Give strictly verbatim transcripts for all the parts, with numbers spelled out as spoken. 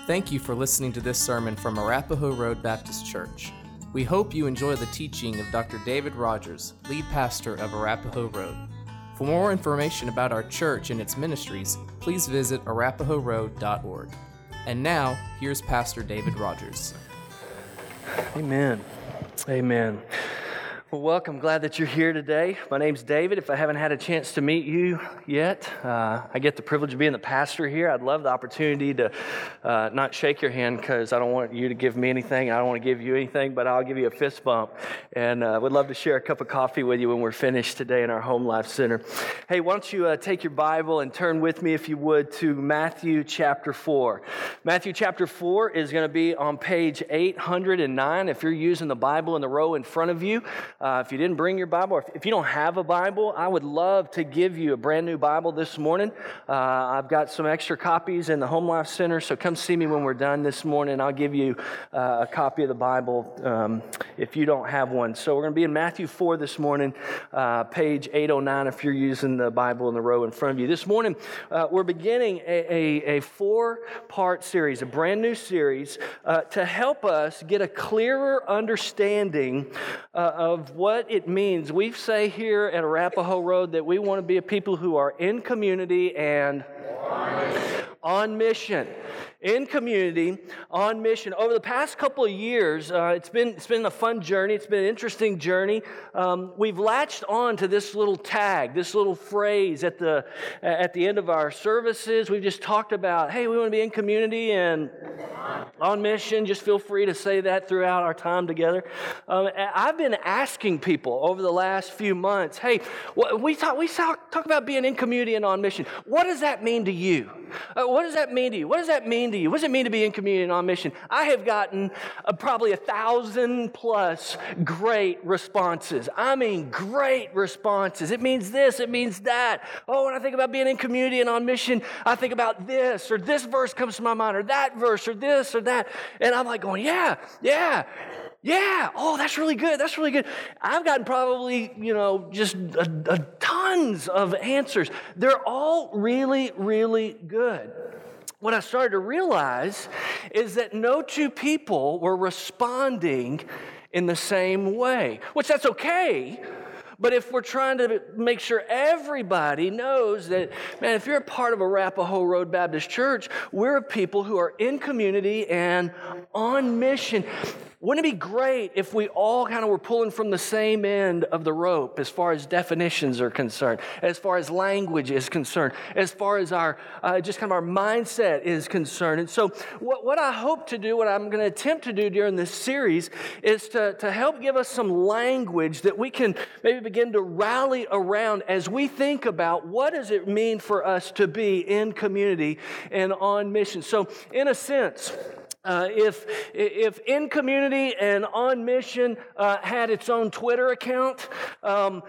Thank you for listening to this sermon from Arapahoe Road Baptist Church. We hope you enjoy the teaching of Doctor David Rogers, lead pastor of Arapahoe Road. For more information about our church and its ministries, please visit arapahoe road dot org. And now, here's Pastor David Rogers. Amen. Amen. Well, welcome. Glad that you're here today. My name's David. If I haven't had a chance to meet you yet, uh, I get the privilege of being the pastor here. I'd love the opportunity to uh, not shake your hand because I don't want you to give me anything. I don't want to give you anything, but I'll give you a fist bump. And uh, would love to share a cup of coffee with you when we're finished today in our Home Life Center. Hey, why don't you uh, take your Bible and turn with me, if you would, to Matthew chapter four. Matthew chapter four is going to be on page eight hundred nine. If you're using the Bible in the row in front of you, Uh, if you didn't bring your Bible, or if, if you don't have a Bible, I would love to give you a brand new Bible this morning. Uh, I've got some extra copies in the Home Life Center, so come see me when we're done this morning. I'll give you uh, a copy of the Bible um, if you don't have one. So we're going to be in Matthew four this morning, uh, page eight oh nine, if you're using the Bible in the row in front of you. This morning, uh, we're beginning a, a, a four-part series, a brand new series, uh, to help us get a clearer understanding uh, of what it means. We say here at Arapahoe Road that we want to be a people who are in community and on mission. In community, on mission. Over the past couple of years, uh, it's been it's been a fun journey. It's been an interesting journey. Um, we've latched on to this little tag, this little phrase at the at the end of our services. We've just talked about, hey, we want to be in community and on mission. Just feel free to say that throughout our time together. Um, I've been asking people over the last few months, hey, we talk we talk, talk about being in community and on mission. What does that mean to you? Uh, what does that mean to you? What does that mean to you? What does it mean to be in community and on mission? I have gotten uh, probably a thousand plus great responses. I mean, great responses. It means this, it means that. Oh, when I think about being in community and on mission, I think about this, or this verse comes to my mind, or that verse, or this, or that. And I'm like going, yeah, yeah. Yeah, oh, that's really good, that's really good. I've gotten probably, you know, just a, a tons of answers. They're all really, really good. What I started to realize is that no two people were responding in the same way, which that's okay. But if we're trying to make sure everybody knows that, man, if you're a part of Arapahoe Road Baptist Church, we're people who are in community and on mission. Wouldn't it be great if we all kind of were pulling from the same end of the rope as far as definitions are concerned, as far as language is concerned, as far as our uh, just kind of our mindset is concerned? And so what, what I hope to do, what I'm going to attempt to do during this series is to, to help give us some language that we can maybe begin to rally around as we think about what does it mean for us to be in community and on mission. So in a sense, Uh, if if in community and on mission uh, had its own Twitter account, um,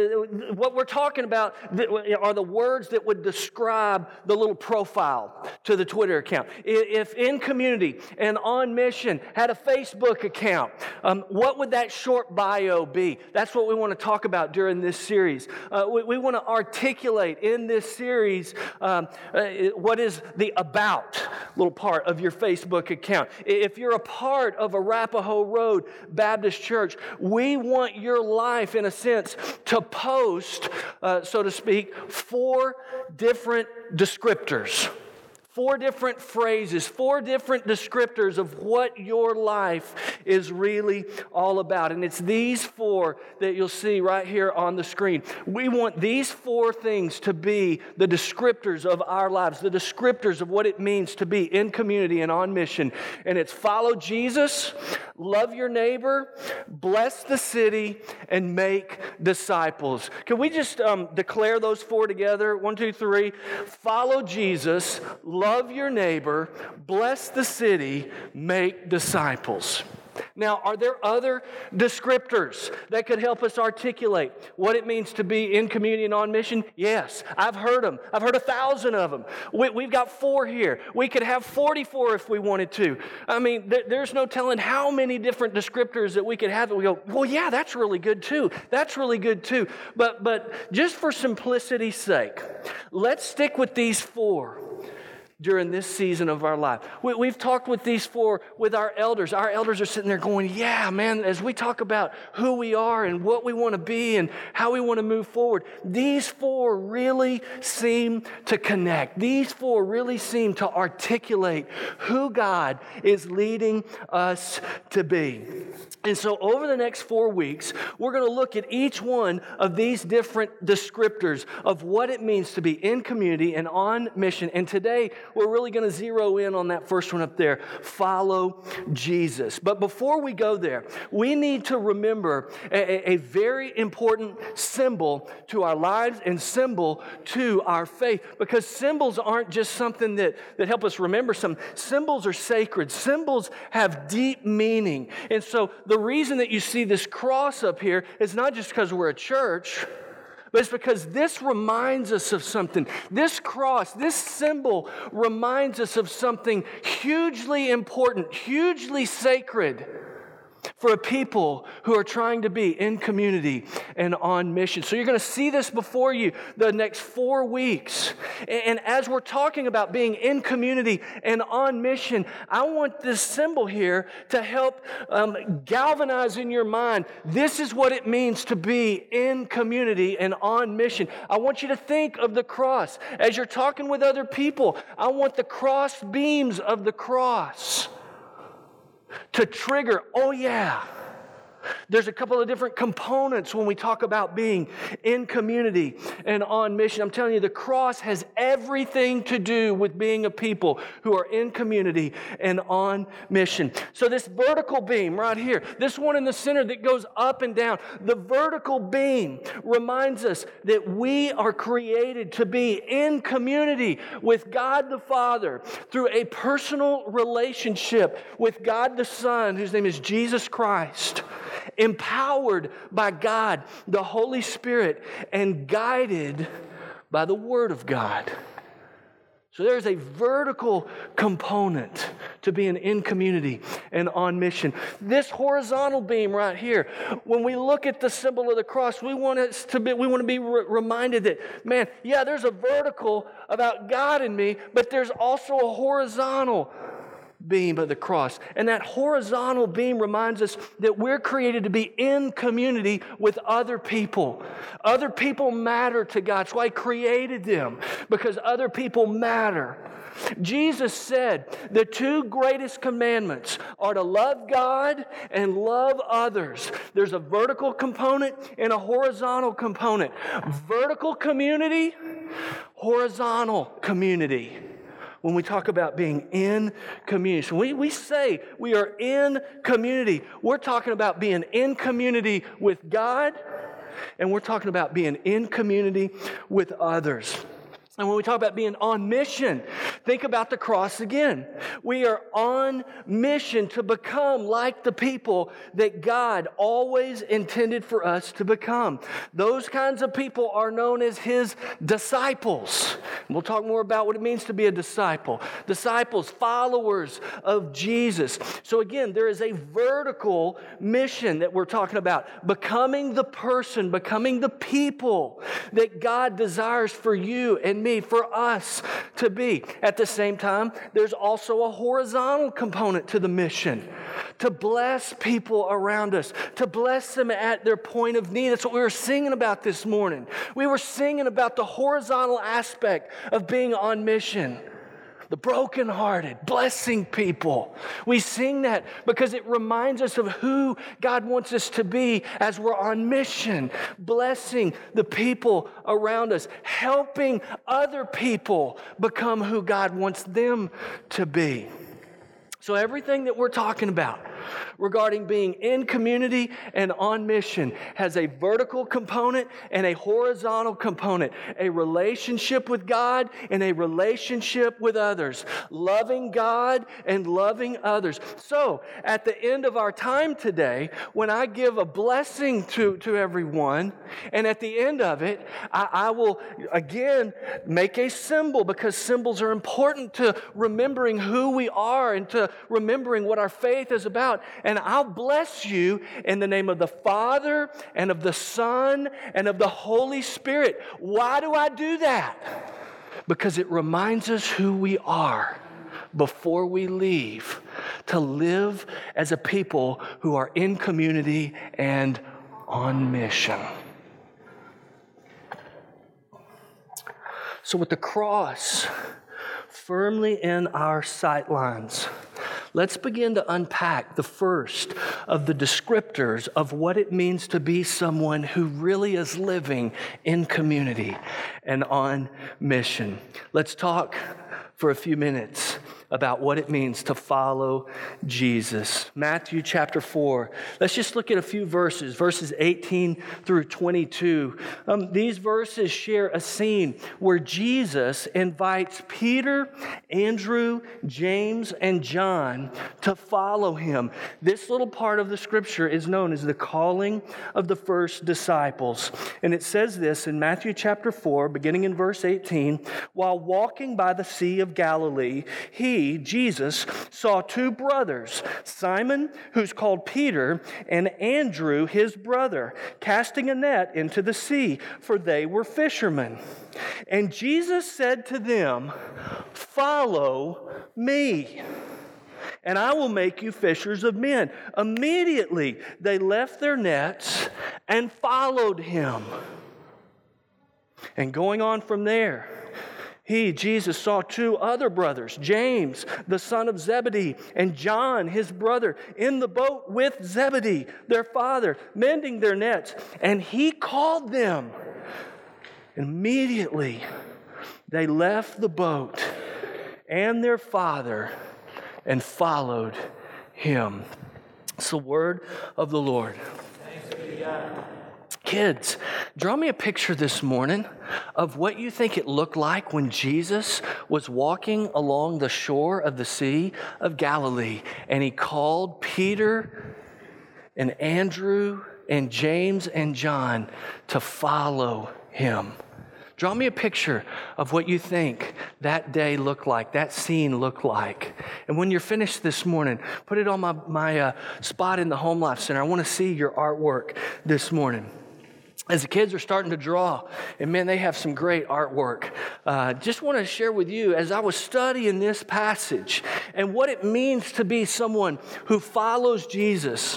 what we're talking about are the words that would describe the little profile to the Twitter account. If in community and on mission had a Facebook account, um, what would that short bio be? That's what we want to talk about during this series. Uh, we, we want to articulate in this series um, uh, what is the about little part of your Facebook account. Account. If you're a part of Arapahoe Road Baptist Church, we want your life, in a sense, to post, uh, so to speak, four different descriptors. Four different phrases, four different descriptors of what your life is really all about. And it's these four that you'll see right here on the screen. We want these four things to be the descriptors of our lives, the descriptors of what it means to be in community and on mission. And it's follow Jesus, love your neighbor, bless the city, and make disciples. Can we just um, declare those four together? One, two, three. Follow Jesus, love your neighbor, bless the city, make disciples. Now, are there other descriptors that could help us articulate what it means to be in community and on mission? Yes, I've heard them. I've heard a thousand of them. We, we've got four here. We could have forty-four if we wanted to. I mean, th- there's no telling how many different descriptors that we could have that we go, well, yeah, that's really good too. That's really good too. But, but just for simplicity's sake, let's stick with these four. during this season of our life. We, we've talked with these four, with our elders. Our elders are sitting there going, yeah, man, as we talk about who we are and what we want to be and how we want to move forward, these four really seem to connect. These four really seem to articulate who God is leading us to be. And so over the next four weeks, we're going to look at each one of these different descriptors of what it means to be in community and on mission. And today, we're really going to zero in on that first one up there, follow Jesus. But before we go there, we need to remember a, a very important symbol to our lives and symbol to our faith, because symbols aren't just something that, that help us remember something. Symbols are sacred. Symbols have deep meaning. And so the reason that you see this cross up here is not just because we're a church, but it's because this reminds us of something. This cross, this symbol reminds us of something hugely important, hugely sacred for a people who are trying to be in community and on mission. So you're going to see this before you the next four weeks. And as we're talking about being in community and on mission, I want this symbol here to help um, galvanize in your mind, this is what it means to be in community and on mission. I want you to think of the cross. As you're talking with other people, I want the cross beams of the cross to trigger, oh yeah. There's a couple of different components when we talk about being in community and on mission. I'm telling you, the cross has everything to do with being a people who are in community and on mission. So this vertical beam right here, this one in the center that goes up and down, the vertical beam reminds us that we are created to be in community with God the Father through a personal relationship with God the Son, whose name is Jesus Christ, empowered by God, the Holy Spirit, and guided by the Word of God. So there's a vertical component to being in community and on mission. This horizontal beam right here, when we look at the symbol of the cross, we want us to be, we want to be re- reminded that, man, yeah, there's a vertical about God in me, but there's also a horizontal beam of the cross. And that horizontal beam reminds us that we're created to be in community with other people. Other people matter to God. That's why He created them, because other people matter. Jesus said the two greatest commandments are to love God and love others. There's a vertical component and a horizontal component. Vertical community, horizontal community. When we talk about being in community. So we, we say we are in community. We're talking about being in community with God, and we're talking about being in community with others. And when we talk about being on mission, think about the cross again. We are on mission to become like the people that God always intended for us to become. Those kinds of people are known as His disciples. And we'll talk more about what it means to be a disciple. Disciples, followers of Jesus. So again, there is a vertical mission that we're talking about. Becoming the person, becoming the people that God desires for you and me, for us to be. At the same time, there's also a horizontal component to the mission. To bless people around us. To bless them at their point of need. That's what we were singing about this morning. We were singing about the horizontal aspect of being on mission. The brokenhearted, blessing people. We sing that because it reminds us of who God wants us to be as we're on mission. Blessing the people around us. Helping other people become who God wants them to be. So everything that we're talking about regarding being in community and on mission has a vertical component and a horizontal component. A relationship with God and a relationship with others. Loving God and loving others. So at the end of our time today, when I give a blessing to, to everyone, and at the end of it, I, I will again make a symbol, because symbols are important to remembering who we are and to remembering what our faith is about. And I'll bless you in the name of the Father and of the Son and of the Holy Spirit. Why do I do that? because it reminds us who we are before we leave to live as a people who are in community and on mission. So with the cross firmly in our sightlines, let's begin to unpack the first of the descriptors of what it means to be someone who really is living in community and on mission. Let's talk for a few minutes about what it means to follow Jesus. Matthew chapter four. Let's just look at a few verses, verses eighteen through twenty-two. Um, these verses share a scene where Jesus invites Peter, Andrew, James, and John to follow him. This little part of the scripture is known as the calling of the first disciples. And it says this in Matthew chapter four, beginning in verse eighteen, while walking by the Sea of Galilee, he, Jesus, saw two brothers, Simon, who's called Peter, and Andrew, his brother, casting a net into the sea, for they were fishermen. And Jesus said to them, "Follow me, and I will make you fishers of men." Immediately they left their nets and followed him. And going on from there, He, Jesus, saw two other brothers, James, the son of Zebedee, and John, his brother, in the boat with Zebedee, their father, mending their nets. And he called them. Immediately, they left the boat and their father and followed him. It's the word of the Lord. Thanks be to God. Kids, draw me a picture this morning of what you think it looked like when Jesus was walking along the shore of the Sea of Galilee and he called Peter and Andrew and James and John to follow him. Draw me a picture of what you think that day looked like, that scene looked like. And when you're finished this morning, put it on my, my uh, spot in the Home Life Center. I want to see your artwork this morning. As the kids are starting to draw, and man, they have some great artwork. Uh, just want to share with you, as I was studying this passage and what it means to be someone who follows Jesus,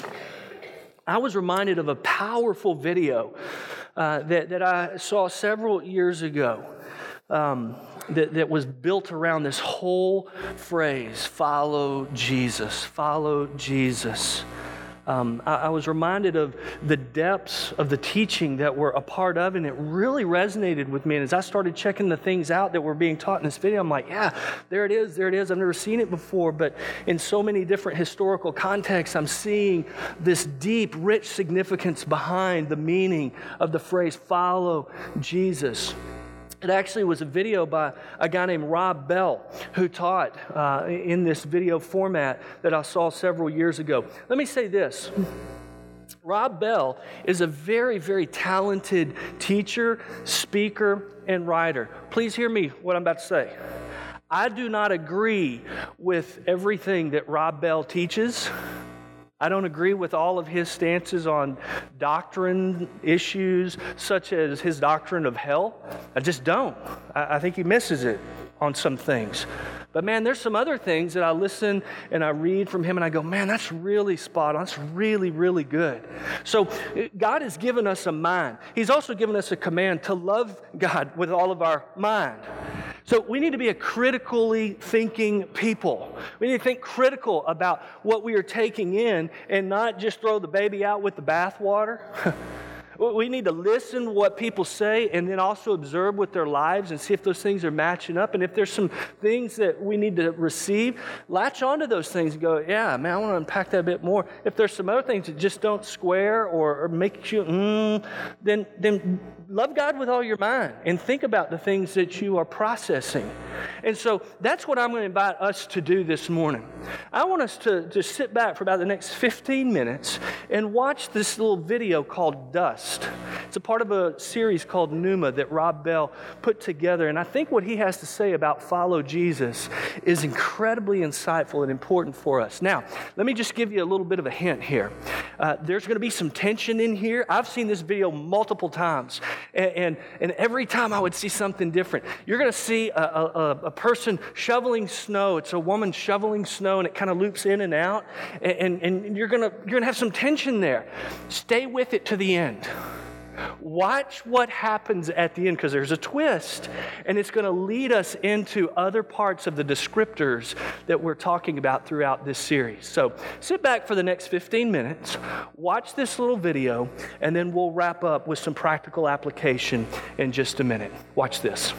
I was reminded of a powerful video uh, that, that I saw several years ago um, that, that was built around this whole phrase, follow Jesus, follow Jesus. Um, I, I was reminded of the depths of the teaching that we're a part of, and it really resonated with me. And as I started checking the things out that were being taught in this video, I'm like, yeah, there it is, there it is. I've never seen it before, but in so many different historical contexts, I'm seeing this deep, rich significance behind the meaning of the phrase, follow Jesus. It actually was a video by a guy named Rob Bell who taught uh, in this video format that I saw several years ago. Let me say this. Rob Bell is a very, very talented teacher, speaker, and writer. Please hear me what I'm about to say. I do not agree with everything that Rob Bell teaches. I don't agree with all of his stances on doctrine issues, such as his doctrine of hell. I just don't. I, I think he misses it on some things. But man, there's some other things that I listen and I read from him and I go, man, that's really spot on. That's really, really good. So God has given us a mind. He's also given us a command to love God with all of our mind. So we need to be a critically thinking people. We need to think critical about what we are taking in and not just throw the baby out with the bathwater. We need to listen to what people say and then also observe with their lives and see if those things are matching up. And if there's some things that we need to receive, latch onto those things and go, yeah, man, I want to unpack that a bit more. If there's some other things that just don't square or, or make you, mm, then, then love God with all your mind and think about the things that you are processing. And so that's what I'm going to invite us to do this morning. I want us to, to sit back for about the next fifteen minutes and watch this little video called Dust. It's a part of a series called Pneuma that Rob Bell put together. And I think what he has to say about follow Jesus is incredibly insightful and important for us. Now, let me just give you a little bit of a hint here. Uh, there's going to be some tension in here. I've seen this video multiple times, and, and, and every time I would see something different. You're going to see a, a, a person shoveling snow. It's a woman shoveling snow, and it kind of loops in and out, and, and, and you're going to you're going to have some tension there. Stay with it to the end. Watch what happens at the end, because there's a twist, and it's going to lead us into other parts of the descriptors that we're talking about throughout this series. So sit back for the next fifteen minutes, watch this little video, and then we'll wrap up with some practical application in just a minute. Watch this.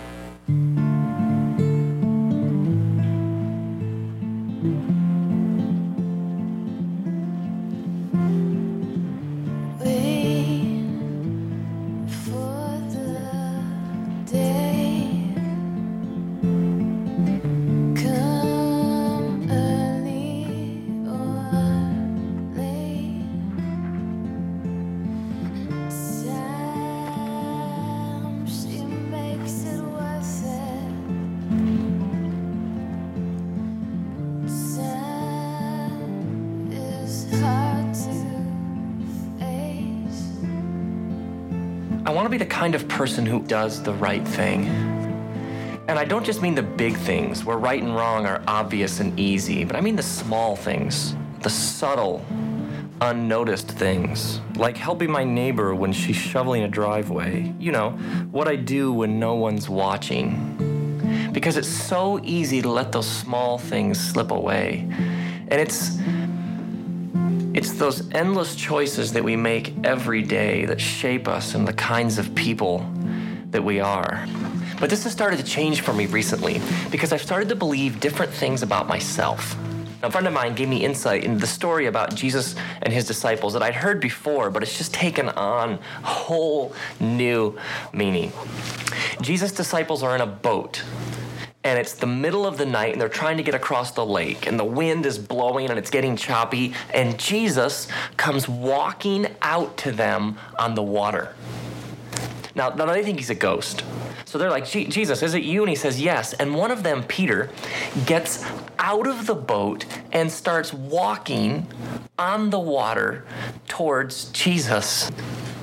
I want to be the kind of person who does the right thing. And I don't just mean the big things where right and wrong are obvious and easy, but I mean the small things, the subtle, unnoticed things, like helping my neighbor when she's shoveling a driveway. You know, what I do when no one's watching. Because it's so easy to let those small things slip away. And it's It's those endless choices that we make every day that shape us and the kinds of people that we are. But this has started to change for me recently because I've started to believe different things about myself. A friend of mine gave me insight into the story about Jesus and his disciples that I'd heard before, but it's just taken on whole new meaning. Jesus' disciples are in a boat. And it's the middle of the night, and they're trying to get across the lake, and the wind is blowing, and it's getting choppy, and Jesus comes walking out to them on the water. Now, now they think he's a ghost. So they're like, Jesus, is it you? And he says, yes. And one of them, Peter, gets out of the boat and starts walking on the water towards Jesus.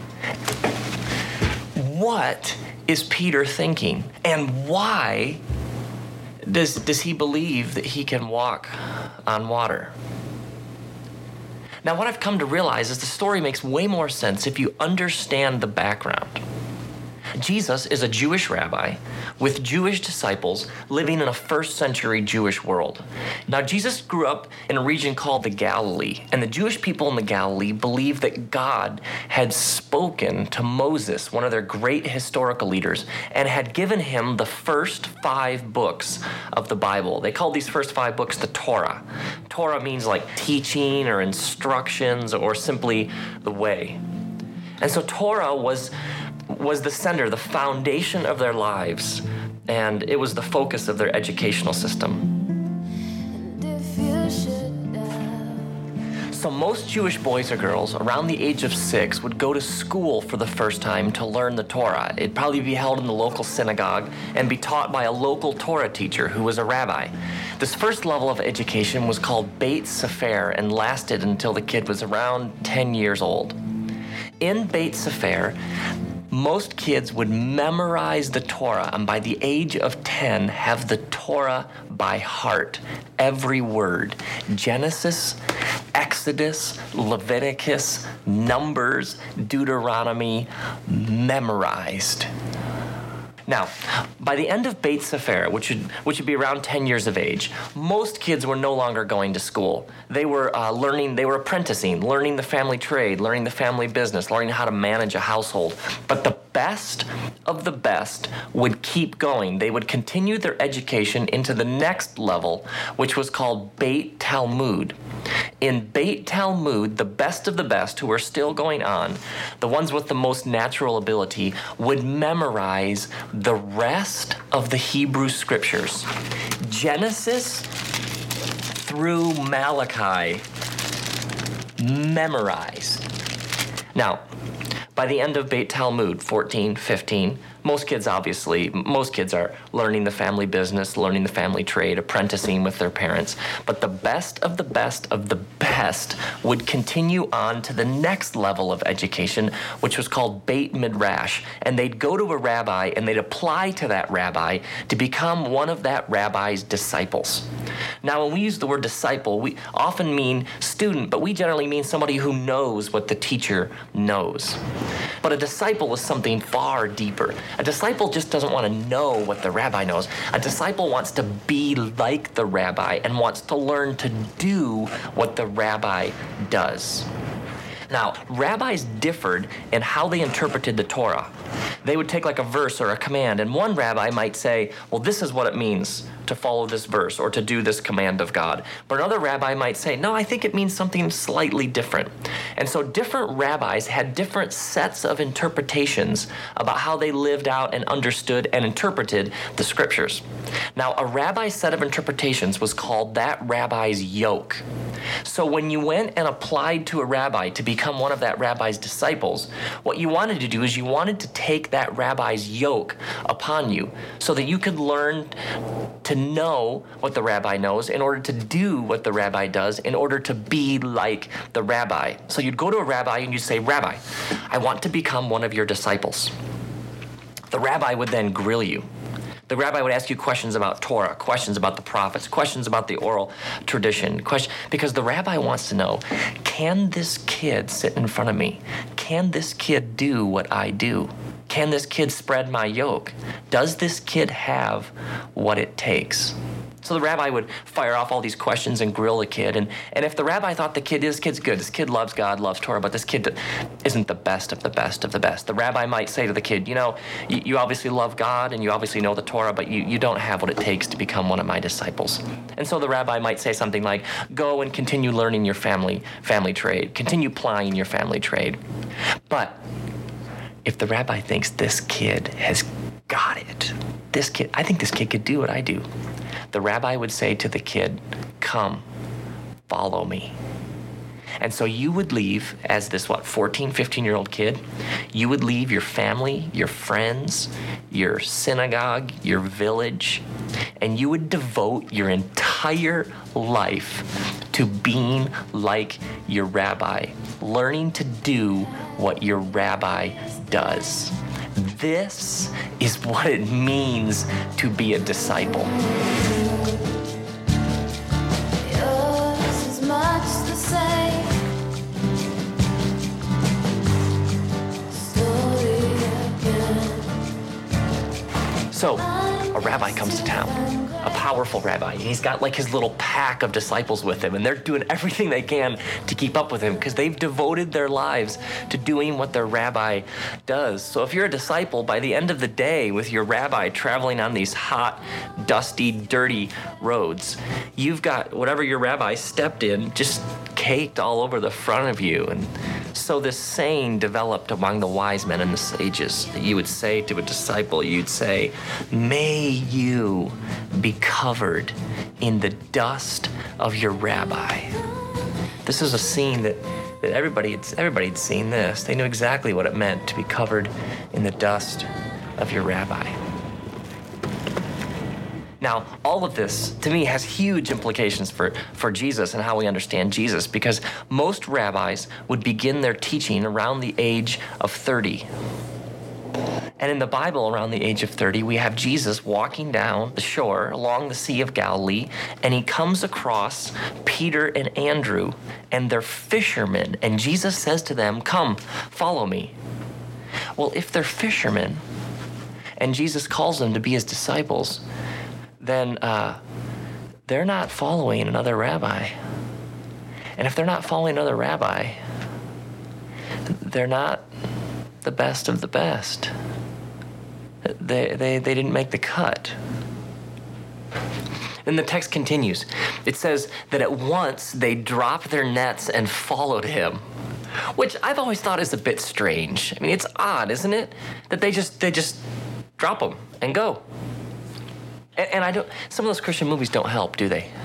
What is Peter thinking? And why Does, does he believe that he can walk on water? Now, what I've come to realize is the story makes way more sense if you understand the background. Jesus is a Jewish rabbi with Jewish disciples living in a first century Jewish world. Now, Jesus grew up in a region called the Galilee, and the Jewish people in the Galilee believed that God had spoken to Moses, one of their great historical leaders, and had given him the first five books of the Bible. They called these first five books the Torah. Torah means like teaching or instructions or simply the way. And so Torah was was the center, the foundation of their lives, and it was the focus of their educational system. So most Jewish boys or girls around the age of six would go to school for the first time to learn the Torah. It'd probably be held in the local synagogue and be taught by a local Torah teacher who was a rabbi. This first level of education was called Beit Sefer and lasted until the kid was around ten years old. In Beit Sefer, most kids would memorize the Torah, and by the age of ten, have the Torah by heart, every word. Genesis, Exodus, Leviticus, Numbers, Deuteronomy, memorized. Now, by the end of Beit Sefer, which would, which would be around ten years of age, most kids were no longer going to school. They were uh, learning, they were apprenticing, learning the family trade, learning the family business, learning how to manage a household. But the best of the best would keep going. They would continue their education into the next level, which was called Beit Talmud. In Beit Talmud, the best of the best who are still going on, the ones with the most natural ability, would memorize the rest of the Hebrew scriptures. Genesis through Malachi, memorized. Now, by the end of Beit Talmud, fourteen, fifteen, Most kids, obviously, most kids are learning the family business, learning the family trade, apprenticing with their parents. But the best of the best of the best would continue on to the next level of education, which was called Beit Midrash. And they'd go to a rabbi and they'd apply to that rabbi to become one of that rabbi's disciples. Now, when we use the word disciple, we often mean student, but we generally mean somebody who knows what the teacher knows. But a disciple is something far deeper. A disciple just doesn't want to know what the rabbi knows. A disciple wants to be like the rabbi and wants to learn to do what the rabbi does. Now, rabbis differed in how they interpreted the Torah. They would take like a verse or a command, and one rabbi might say, well, this is what it means to follow this verse or to do this command of God. But another rabbi might say, no, I think it means something slightly different. And so different rabbis had different sets of interpretations about how they lived out and understood and interpreted the scriptures. Now, a rabbi's set of interpretations was called that rabbi's yoke. So when you went and applied to a rabbi to become one of that rabbi's disciples, what you wanted to do is you wanted to take that rabbi's yoke upon you so that you could learn to know what the rabbi knows in order to do what the rabbi does in order to be like the rabbi. So you'd go to a rabbi and you'd say, Rabbi, I want to become one of your disciples. The rabbi would then grill you. The rabbi would ask you questions about Torah, questions about the prophets, questions about the oral tradition, question, because the rabbi wants to know, can this kid sit in front of me? Can this kid do what I do? Can this kid spread my yoke? Does this kid have what it takes? So the rabbi would fire off all these questions and grill the kid. And, and if the rabbi thought the kid, this kid's good, this kid loves God, loves Torah, but this kid isn't the best of the best of the best, the rabbi might say to the kid, you know, you, you obviously love God and you obviously know the Torah, but you, you don't have what it takes to become one of my disciples. And so the rabbi might say something like, go and continue learning your family, family trade, continue plying your family trade. But if the rabbi thinks this kid has got it, this kid, I think this kid could do what I do, the rabbi would say to the kid, come, follow me. And so you would leave as this, what, fourteen, fifteen-year-old kid, you would leave your family, your friends, your synagogue, your village, and you would devote your entire life to being like your rabbi, learning to do what your rabbi does. This is what it means to be a disciple. Yours is much the same. Story again. So, a rabbi comes to town, a powerful rabbi, and he's got like his little pack of disciples with him, and they're doing everything they can to keep up with him because they've devoted their lives to doing what their rabbi does. So if you're a disciple, by the end of the day with your rabbi traveling on these hot, dusty, dirty roads, you've got whatever your rabbi stepped in just caked all over the front of you. And so this saying developed among the wise men and the sages that you would say to a disciple, you'd say, may you be covered in the dust of your rabbi. This is a scene that, that everybody had, everybody had seen this. They knew exactly what it meant to be covered in the dust of your rabbi. Now, all of this, to me, has huge implications for, for Jesus and how we understand Jesus, because most rabbis would begin their teaching around the age of thirty. And in the Bible, around the age of thirty, we have Jesus walking down the shore along the Sea of Galilee, and he comes across Peter and Andrew, and they're fishermen. And Jesus says to them, come, follow me. Well, if they're fishermen, and Jesus calls them to be his disciples, then uh, they're not following another rabbi. And if they're not following another rabbi, they're not the best of the best. They, they, they didn't make the cut. Then the text continues. It says that at once they dropped their nets and followed him, which I've always thought is a bit strange. I mean, it's odd, isn't it? That they just they just drop them and go. And, and I don't. Some of those Christian movies don't help, do they?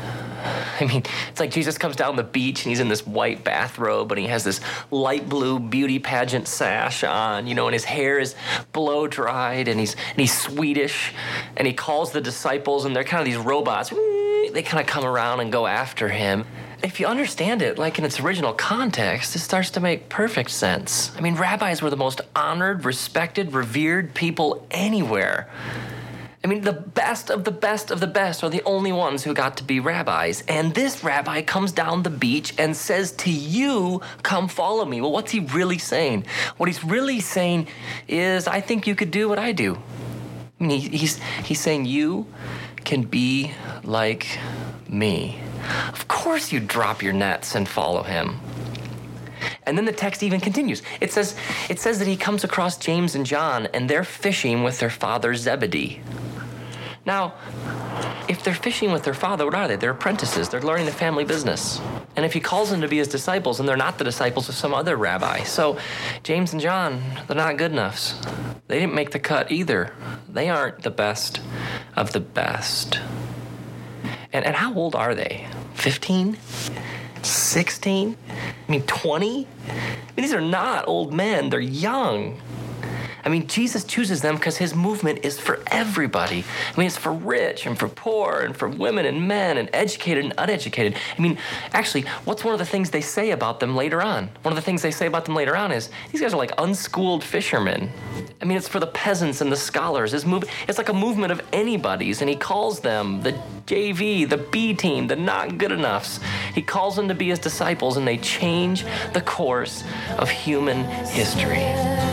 I mean, it's like Jesus comes down the beach and he's in this white bathrobe and he has this light blue beauty pageant sash on, you know, and his hair is blow dried and he's and he's Swedish and he calls the disciples and they're kind of these robots. They kind of come around and go after him. If you understand it, like in its original context, it starts to make perfect sense. I mean, rabbis were the most honored, respected, revered people anywhere. I mean, the best of the best of the best are the only ones who got to be rabbis. And this rabbi comes down the beach and says to you, come follow me. Well, what's he really saying? What he's really saying is, I think you could do what I do. I mean, he, he's, he's saying you can be like me. Of course you drop your nets and follow him. And then the text even continues. It says, it says that he comes across James and John and they're fishing with their father Zebedee. Now, if they're fishing with their father, what are they? They're apprentices. They're learning the family business. And if he calls them to be his disciples, and they're not the disciples of some other rabbi. So James and John, they're not good enough. They didn't make the cut either. They aren't the best of the best. And, and how old are they? fifteen? sixteen? I mean, twenty? I mean, these are not old men. They're young. I mean, Jesus chooses them because his movement is for everybody. I mean, it's for rich and for poor and for women and men and educated and uneducated. I mean, actually, what's one of the things they say about them later on? One of the things they say about them later on is, these guys are like unschooled fishermen. I mean, it's for the peasants and the scholars. His move, it's like a movement of anybody's, and he calls them the J V, the B team, the not good enoughs. He calls them to be his disciples, and they change the course of human history.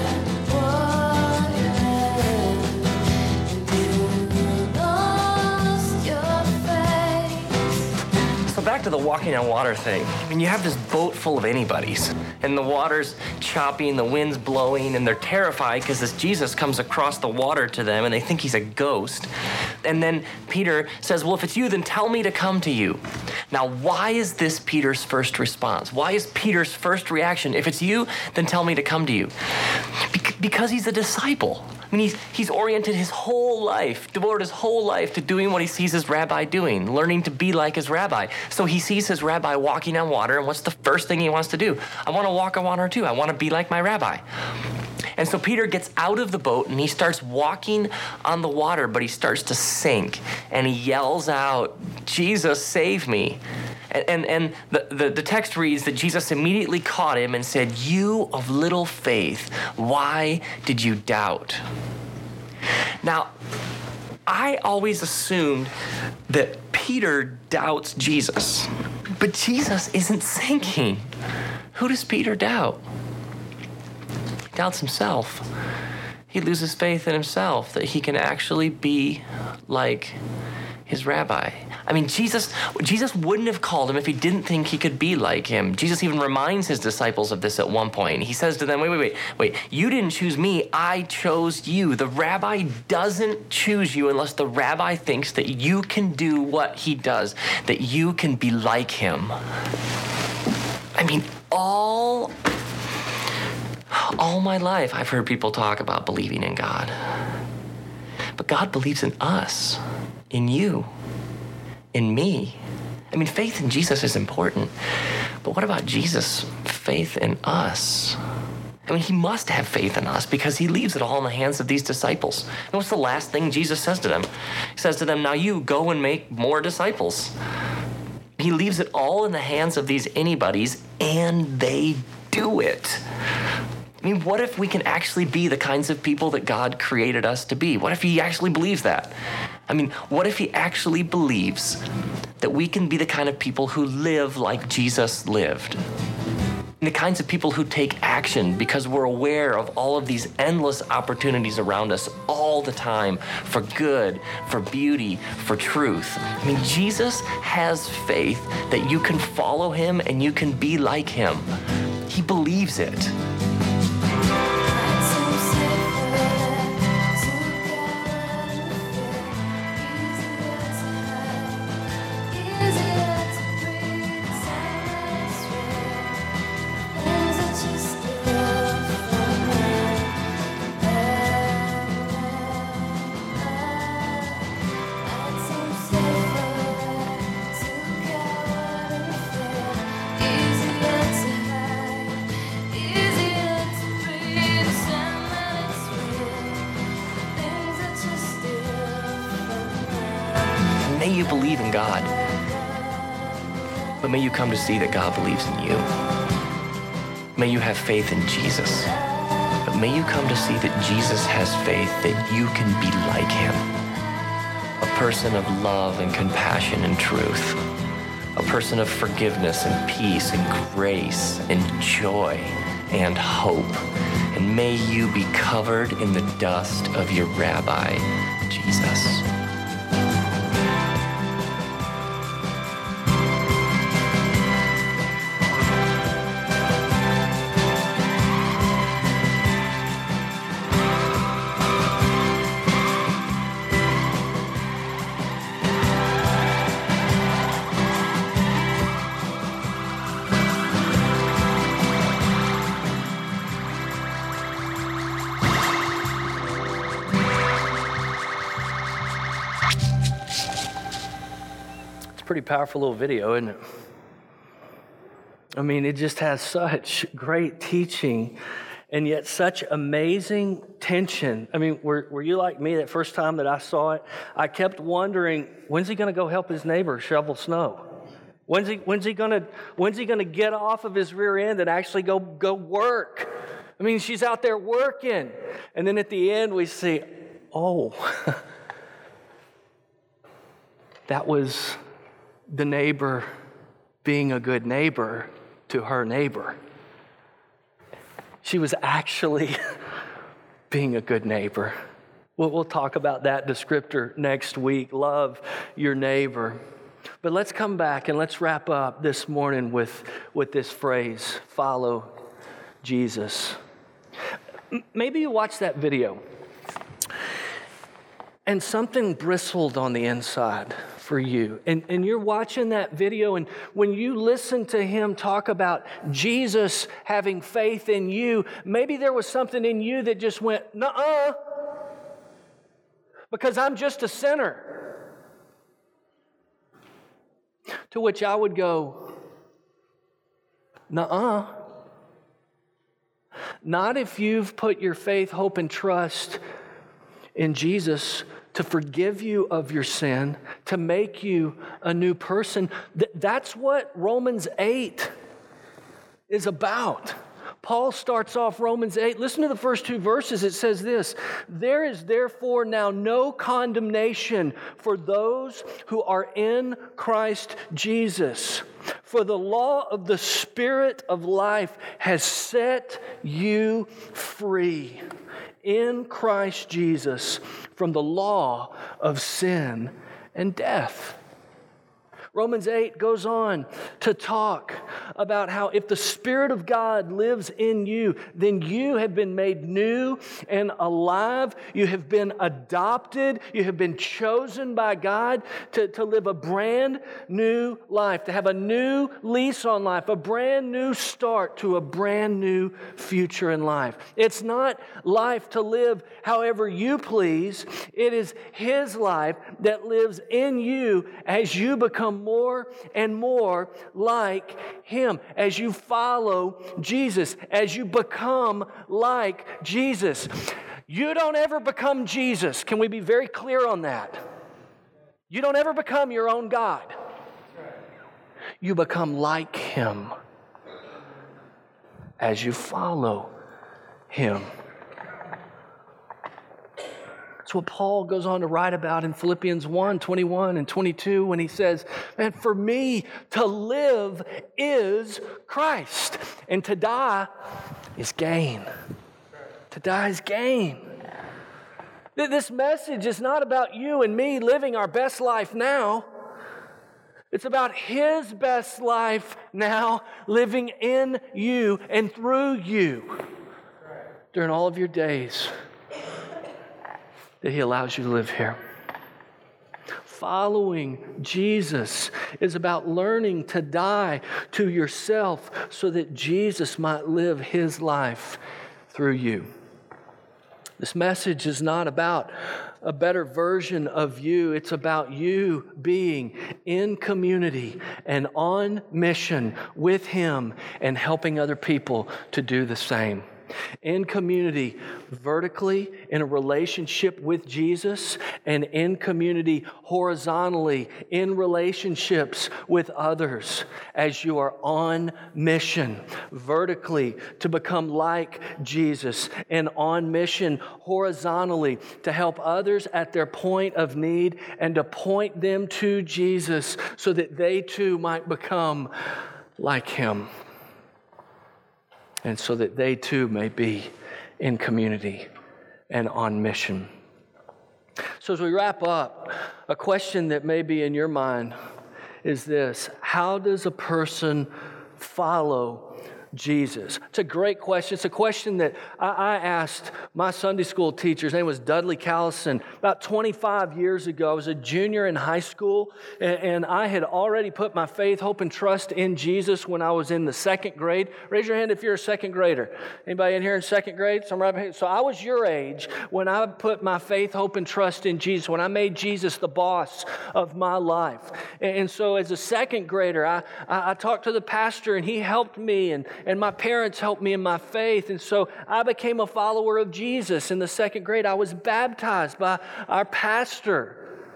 Back to the walking on water thing. I mean, you have this boat full of anybody's, and the water's choppy and the wind's blowing, and they're terrified because this Jesus comes across the water to them, and they think he's a ghost. And then Peter says, well, if it's you, then tell me to come to you. Now, why is this Peter's first response? Why is Peter's first reaction, if it's you, then tell me to come to you? Be- because he's a disciple. I mean, he's, he's oriented his whole life, devoted his whole life to doing what he sees his rabbi doing, learning to be like his rabbi. So he sees his rabbi walking on water, and what's the first thing he wants to do? I want to walk on water too. I want to be like my rabbi. And so Peter gets out of the boat, and he starts walking on the water, but he starts to sink, and he yells out, Jesus, save me. And, and, and the, the, the text reads that Jesus immediately caught him and said, you of little faith, why did you doubt? Now, I always assumed that Peter doubts Jesus, but Jesus isn't sinking. Who does Peter doubt? He doubts himself. He loses faith in himself that he can actually be like his rabbi. I mean, Jesus, Jesus wouldn't have called him if he didn't think he could be like him. Jesus even reminds his disciples of this at one point. He says to them, wait, wait, wait, wait, you didn't choose me, I chose you. The rabbi doesn't choose you unless the rabbi thinks that you can do what he does, that you can be like him. I mean, all, all my life I've heard people talk about believing in God. But God believes in us, in you, in me. I mean, faith in Jesus is important, but what about Jesus' faith in us? I mean, he must have faith in us because he leaves it all in the hands of these disciples. And what's the last thing Jesus says to them? He says to them, now you go and make more disciples. He leaves it all in the hands of these anybody's, and they do it. I mean, what if we can actually be the kinds of people that God created us to be? What if he actually believes that? I mean, what if he actually believes that we can be the kind of people who live like Jesus lived? And the kinds of people who take action because we're aware of all of these endless opportunities around us all the time for good, for beauty, for truth. I mean, Jesus has faith that you can follow him and you can be like him. He believes it. you believe in God, but may you come to see that God believes in you. May you have faith in Jesus, but may you come to see that Jesus has faith that you can be like him. A person of love and compassion and truth. A person of forgiveness and peace and grace and joy and hope. And may you be covered in the dust of your Rabbi, Jesus. Pretty powerful little video, isn't it? I mean, it just has such great teaching and yet such amazing tension. I mean, were, were you like me that first time that I saw it? I kept wondering, when's he going to go help his neighbor shovel snow? When's he, when's he going to, when's he going to get off of his rear end and actually go, go work? I mean, she's out there working. And then at the end we see, oh, that was the neighbor being a good neighbor to her neighbor. She was actually being a good neighbor. We'll, we'll talk about that descriptor next week. Love your neighbor. But let's come back and let's wrap up this morning with, with this phrase, follow Jesus. Maybe you watched that video and something bristled on the inside for you. And, and you're watching that video, and when you listen to him talk about Jesus having faith in you, maybe there was something in you that just went, nuh-uh, because I'm just a sinner. To which I would go, nuh-uh. Not if you've put your faith, hope, and trust in Jesus to forgive you of your sin, to make you a new person. Th- that's what Romans eight is about. Paul starts off Romans eight. Listen to the first two verses. It says this: there is therefore now no condemnation for those who are in Christ Jesus. For the law of the Spirit of life has set you free in Christ Jesus from the law of sin and death. Romans eight goes on to talk about how if the Spirit of God lives in you, then you have been made new and alive. You have been adopted. You have been chosen by God to, to live a brand new life, to have a new lease on life, a brand new start to a brand new future in life. It's not life to live however you please. It is His life that lives in you as you become more and more like Him, as you follow Jesus, as you become like Jesus. You don't ever become Jesus. Can we be very clear on that? You don't ever become your own God. You become like Him as you follow Him. That's what Paul goes on to write about in Philippians one, twenty-one and twenty-two when he says, man, for me to live is Christ, and to die is gain. To die is gain. This message is not about you and me living our best life now. It's about His best life now living in you and through you during all of your days that He allows you to live here. Following Jesus is about learning to die to yourself so that Jesus might live His life through you. This message is not about a better version of you. It's about you being in community and on mission with Him and helping other people to do the same. In community, vertically in a relationship with Jesus, and in community, horizontally in relationships with others as you are on mission. Vertically to become like Jesus, and on mission horizontally to help others at their point of need and to point them to Jesus so that they too might become like Him. And so that they too may be in community and on mission. So as we wrap up, a question that may be in your mind is this: how does a person follow Jesus? It's a great question. It's a question that I, I asked my Sunday school teacher. His name was Dudley Callison. About twenty-five years ago, I was a junior in high school, and, and I had already put my faith, hope, and trust in Jesus when I was in the second grade. Raise your hand if you're a second grader. Anybody in here in second grade? Some right behind. So I was your age when I put my faith, hope, and trust in Jesus, when I made Jesus the boss of my life. And, and so as a second grader, I, I, I talked to the pastor, and he helped me, and And my parents helped me in my faith. And so I became a follower of Jesus in the second grade. I was baptized by our pastor.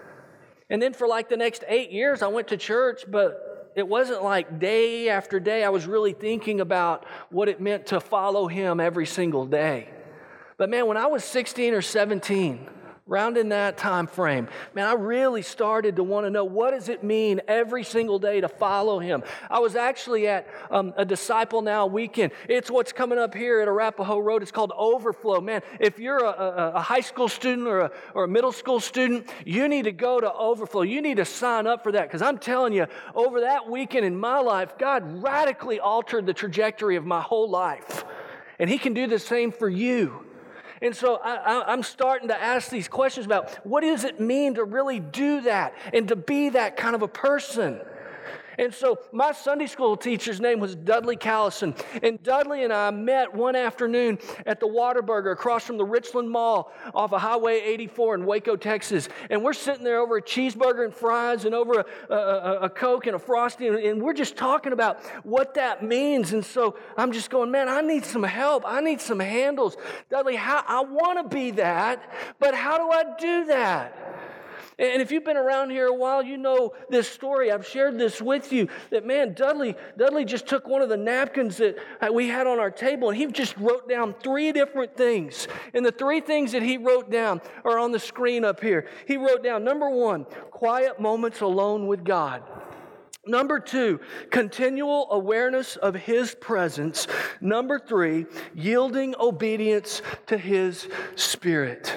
And then for like the next eight years, I went to church, but it wasn't like day after day. I was really thinking about what it meant to follow Him every single day. But man, when I was sixteen or seventeen, around in that time frame, man, I really started to want to know, what does it mean every single day to follow Him? I was actually at um, a Disciple Now weekend. It's what's coming up here at Arapahoe Road. It's called Overflow. Man, if you're a, a, a high school student or a, or a middle school student, you need to go to Overflow. You need to sign up for that, because I'm telling you, over that weekend in my life, God radically altered the trajectory of my whole life. And He can do the same for you. And so I, I, I'm starting to ask these questions about, what does it mean to really do that and to be that kind of a person? And so my Sunday school teacher's name was Dudley Callison. And Dudley and I met one afternoon at the Whataburger across from the Richland Mall off of Highway eighty-four in Waco, Texas. And we're sitting there over a cheeseburger and fries and over a, a, a Coke and a Frosty. And, and we're just talking about what that means. And so I'm just going, man, I need some help. I need some handles. Dudley, how, I want to be that, but how do I do that? And if you've been around here a while, you know this story. I've shared this with you, that man, Dudley, Dudley just took one of the napkins that we had on our table, and he just wrote down three different things. And the three things that he wrote down are on the screen up here. He wrote down, number one, quiet moments alone with God. Number two, continual awareness of His presence. Number three, yielding obedience to His Spirit.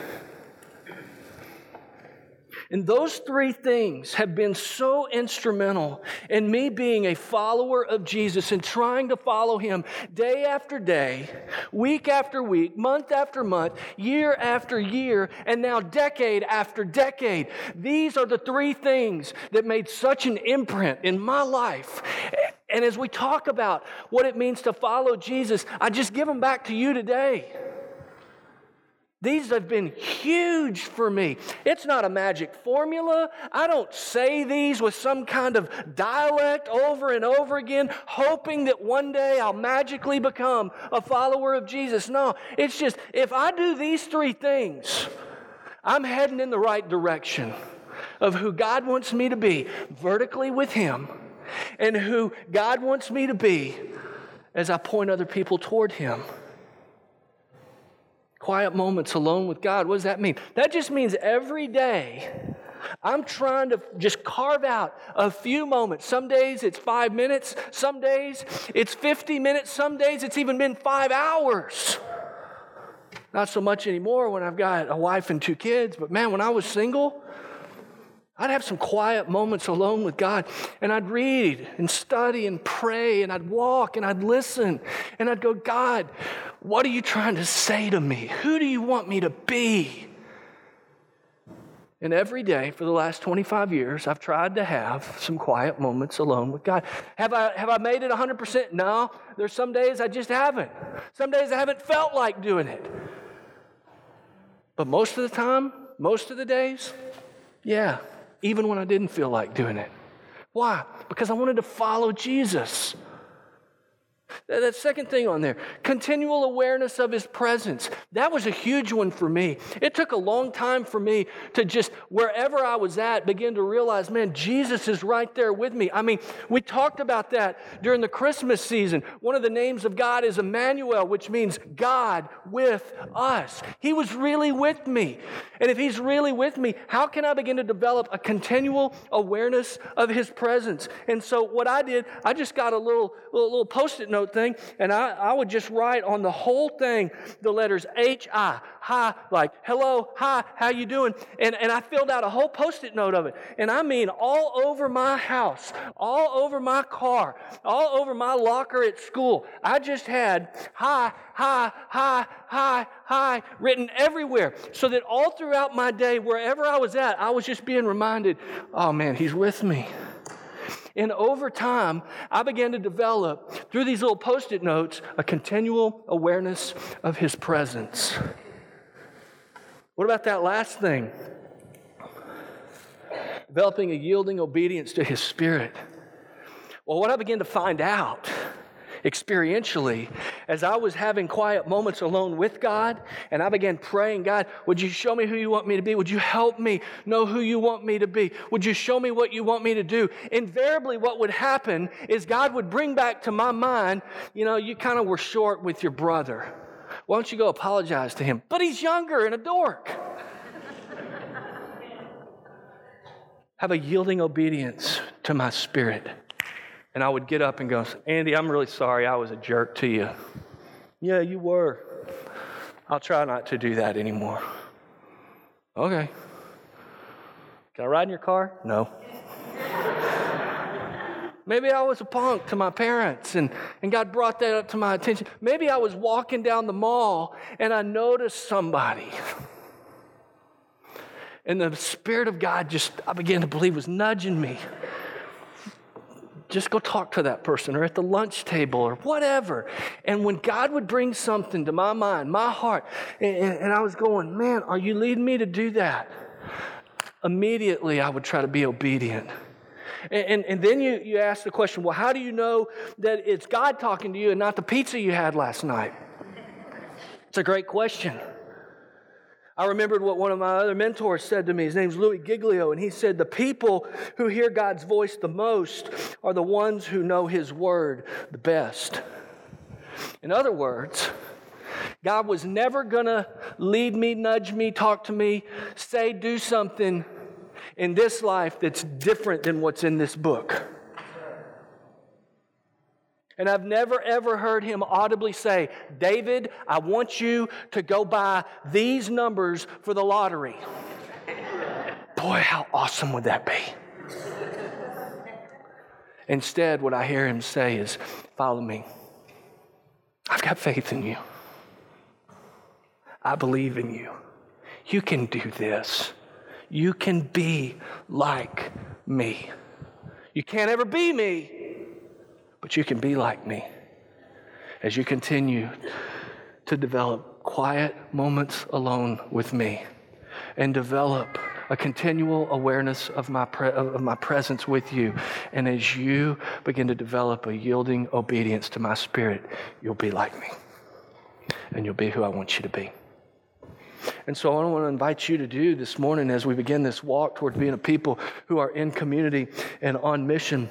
And those three things have been so instrumental in me being a follower of Jesus and trying to follow Him day after day, week after week, month after month, year after year, and now decade after decade. These are the three things that made such an imprint in my life. And as we talk about what it means to follow Jesus, I just give them back to you today. These have been huge for me. It's not a magic formula. I don't say these with some kind of dialect over and over again, hoping that one day I'll magically become a follower of Jesus. No, it's just, if I do these three things, I'm heading in the right direction of who God wants me to be, vertically with Him, and who God wants me to be as I point other people toward Him. Quiet moments alone with God. What does that mean? That just means every day I'm trying to just carve out a few moments. Some days it's five minutes. Some days it's fifty minutes. Some days it's even been five hours. Not so much anymore when I've got a wife and two kids. But man, when I was single, I'd have some quiet moments alone with God, and I'd read and study and pray, and I'd walk and I'd listen, and I'd go, God, what are you trying to say to me? Who do you want me to be? And every day for the last twenty-five years, I've tried to have some quiet moments alone with God. Have I, have I made it one hundred percent? No. There's some days I just haven't. Some days I haven't felt like doing it. But most of the time, most of the days, yeah. Even when I didn't feel like doing it. Why? Because I wanted to follow Jesus. That second thing on there, continual awareness of his presence. That was a huge one for me. It took a long time for me to just, wherever I was at, begin to realize, man, Jesus is right there with me. I mean, we talked about that during the Christmas season. One of the names of God is Emmanuel, which means God with us. He was really with me. And if he's really with me, how can I begin to develop a continual awareness of his presence? And so what I did, I just got a little, little, little post-it note thing, and I, I would just write on the whole thing the letters H I, hi, like hello, hi, how you doing? And, and I filled out a whole post-it note of it. And I mean all over my house, all over my car, all over my locker at school. I just had hi, hi, hi, hi, hi written everywhere, so that all throughout my day, wherever I was at, I was just being reminded, oh man, he's with me. And over time, I began to develop, through these little post-it notes, a continual awareness of his presence. What about that last thing? Developing a yielding obedience to his Spirit. Well, what I began to find out experientially, as I was having quiet moments alone with God, and I began praying, God, would you show me who you want me to be? Would you help me know who you want me to be? Would you show me what you want me to do? Invariably, what would happen is God would bring back to my mind, you know, you kind of were short with your brother. Why don't you go apologize to him? But he's younger and a dork. Have a yielding obedience to my spirit. And I would get up and go, Andy, I'm really sorry I was a jerk to you. Yeah, you were. I'll try not to do that anymore. Okay. Can I ride in your car? No. Maybe I was a punk to my parents, and, and God brought that up to my attention. Maybe I was walking down the mall and I noticed somebody. And the Spirit of God just, I began to believe, was nudging me. Just go talk to that person, or at the lunch table, or whatever. And when God would bring something to my mind, my heart, and, and I was going, man, are you leading me to do that? Immediately, I would try to be obedient. And, and, and then you, you ask the question, well, how do you know that it's God talking to you and not the pizza you had last night? It's a great question. I remembered what one of my other mentors said to me. His name's Louis Giglio, and he said, the people who hear God's voice the most are the ones who know his word the best. In other words, God was never going to lead me, nudge me, talk to me, say, do something in this life that's different than what's in this book. And I've never, ever heard him audibly say, David, I want you to go buy these numbers for the lottery. Boy, how awesome would that be? Instead, what I hear him say is, follow me. I've got faith in you. I believe in you. You can do this. You can be like me. You can't ever be me. But you can be like me as you continue to develop quiet moments alone with me and develop a continual awareness of my pre- of my presence with you. And as you begin to develop a yielding obedience to my Spirit, you'll be like me. And you'll be who I want you to be. And so I want to invite you to do this morning as we begin this walk towards being a people who are in community and on mission.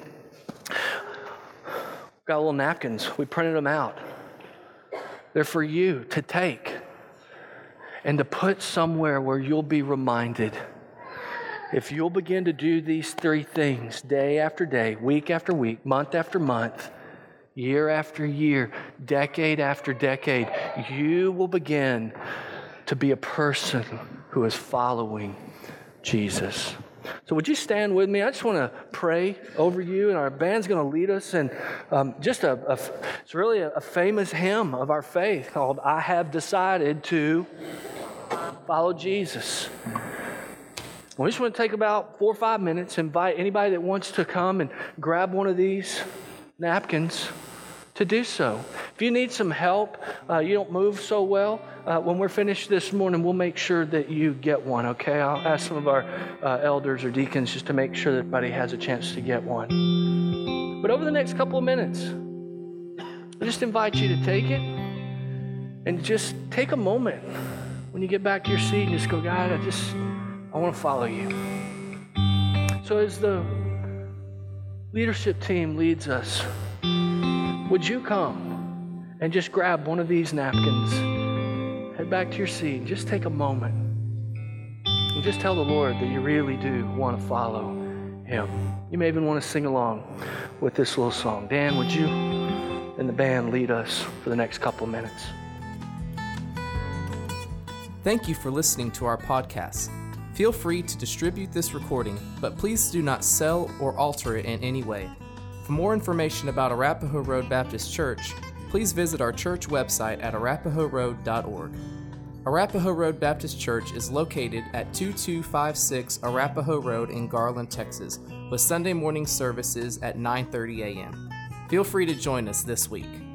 Got little napkins. We printed them out. They're for you to take and to put somewhere where you'll be reminded. If you'll begin to do these three things day after day, week after week, month after month, year after year, decade after decade, you will begin to be a person who is following Jesus. So would you stand with me? I just want to pray over you, and our band's going to lead us in um, just a, a, it's really a, a famous hymn of our faith called, I Have Decided to Follow Jesus. We just want to take about four or five minutes, invite anybody that wants to come and grab one of these napkins to do so. If you need some help, uh, you don't move so well, uh, when we're finished this morning, we'll make sure that you get one, okay? I'll ask some of our uh, elders or deacons just to make sure that everybody has a chance to get one. But over the next couple of minutes, I just invite you to take it and just take a moment when you get back to your seat and just go, God, I just, I want to follow you. So as the leadership team leads us, would you come and just grab one of these napkins, head back to your seat, and just take a moment and just tell the Lord that you really do want to follow him. You may even want to sing along with this little song. Dan, would you and the band lead us for the next couple of minutes? Thank you for listening to our podcast. Feel free to distribute this recording, but please do not sell or alter it in any way. For more information about Arapahoe Road Baptist Church, please visit our church website at arapahoe road dot org. Arapahoe Road Baptist Church is located at two two five six Arapahoe Road in Garland, Texas, with Sunday morning services at nine thirty a.m. Feel free to join us this week.